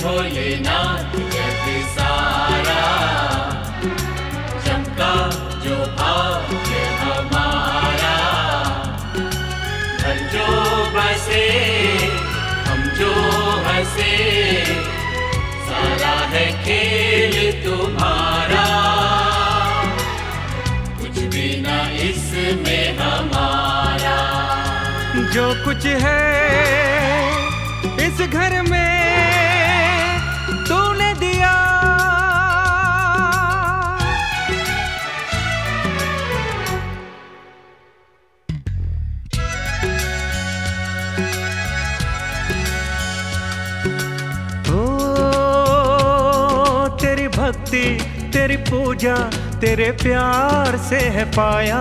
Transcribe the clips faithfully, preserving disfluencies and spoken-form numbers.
भोलेनाथ जग सारा, चमका जो भाग्य हमारा। घर जो बसे हम जो हंसे, सारा है खेल तुम्हारा। कुछ भी ना इसमें हमारा। जो कुछ है इस घर में तूने दिया, ओ तेरी भक्ति तेरी पूजा तेरे प्यार से है पाया।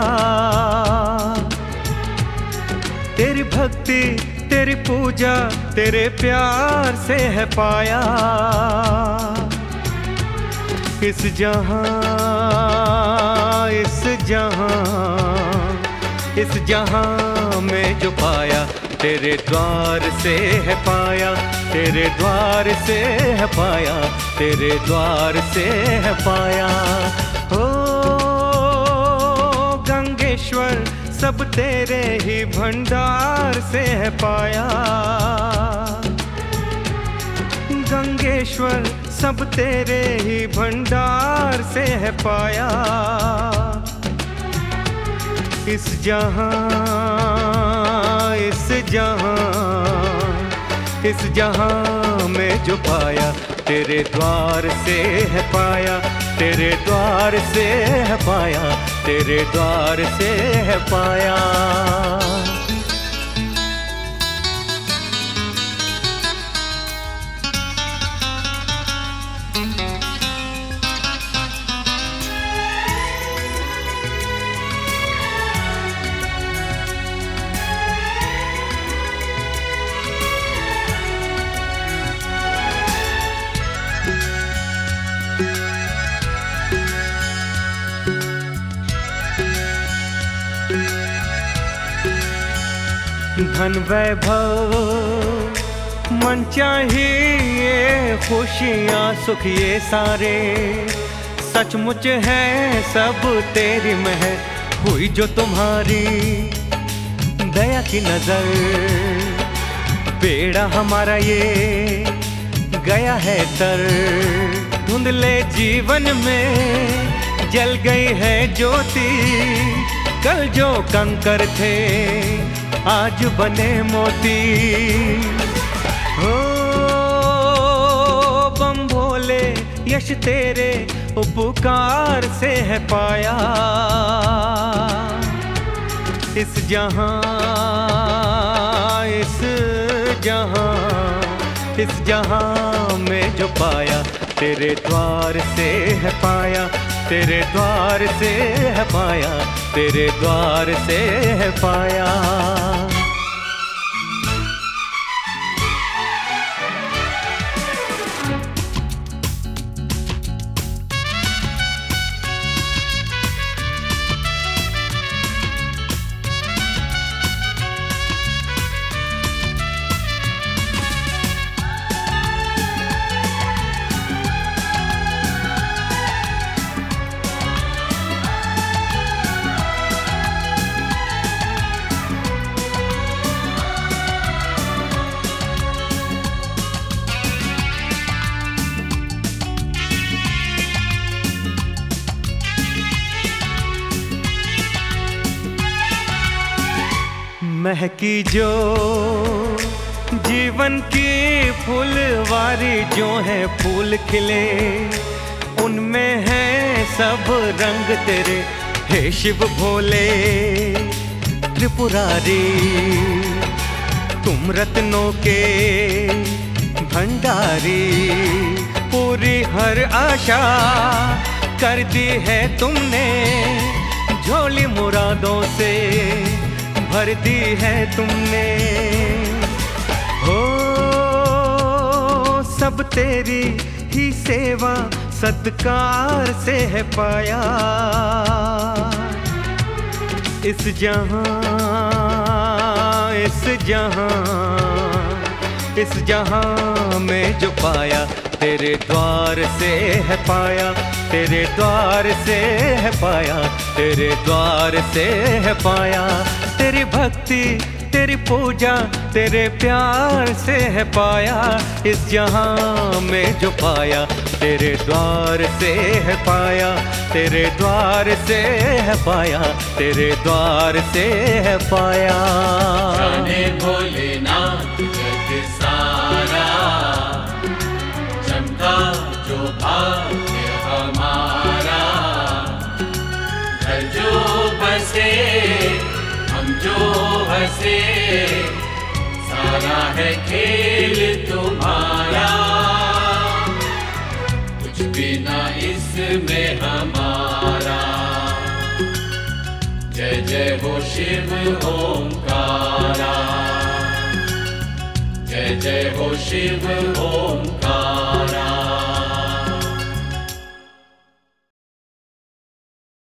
तेरी भक्ति तेरी पूजा तेरे प्यार से है पाया। इस जहां इस जहां इस जहां में जो पाया, तेरे द्वार से है पाया। तेरे द्वार से है पाया, तेरे द्वार से है पाया। ओ गंगेश्वर सब तेरे ही भंडार से है पाया। गंगेश्वर सब तेरे ही भंडार से है पाया। इस जहां इस जहां इस जहां में जो पाया, तेरे द्वार से है पाया। तेरे द्वार से है पाया, तेरे द्वार से है पाया। धन वैभव मन चाहिए, खुशियाँ सुख ये सारे सचमुच है सब तेरी महर हुई जो तुम्हारी दया की नजर। बेड़ा हमारा ये गया है तर, धुंधले जीवन में जल गई है ज्योति। कल जो कंकर थे आज बने मोती। हो बम भोले यश तेरे उपकार से है पाया। इस जहां इस जहां इस जहां में जो पाया, तेरे द्वार से है पाया। तेरे द्वार से है पाया, तेरे द्वार से है पाया। महकी जो जीवन की फुलवारी, जो है फूल खिले उनमें है सब रंग तेरे। हे शिव भोले त्रिपुरारी, तुम रत्नों के भंडारी। पूरी हर आशा कर दी है तुमने, झोली मुरादों से भर दी है तुमने। हो सब तेरी ही सेवा सत्कार से है पाया। इस जहां इस जहां इस जहां में जो पाया तेरे द्वार से है पाया, तेरे द्वार से है पाया, तेरे द्वार से है पाया। तेरी भक्ति तेरी पूजा तेरे प्यार से है पाया, इस जहां में जो पाया तेरे द्वार से है पाया, तेरे द्वार से है पाया, तेरे द्वार से है पाया। जाने भोलेनाथ जग सारा, चमका जो भाग्य हमारा। घर जो बसे हम जो हंसे, सारा है खेल तुम्हारा। कुछ भी ना इसमें हमारा। जय जय हो शिव ओंकारा, जय जय हो शिव ओंकारा।